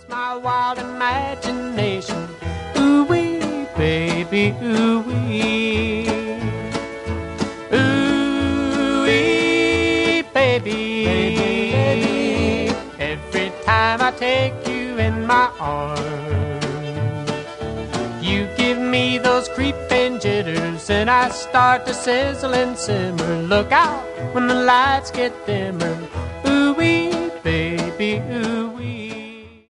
my wild imagination. Ooh-wee, baby, ooh-wee. Ooh-wee, baby. Every time I take you in my arms, you give me those creeping jitters, and I start to sizzle and simmer. Look out when the lights get dimmer.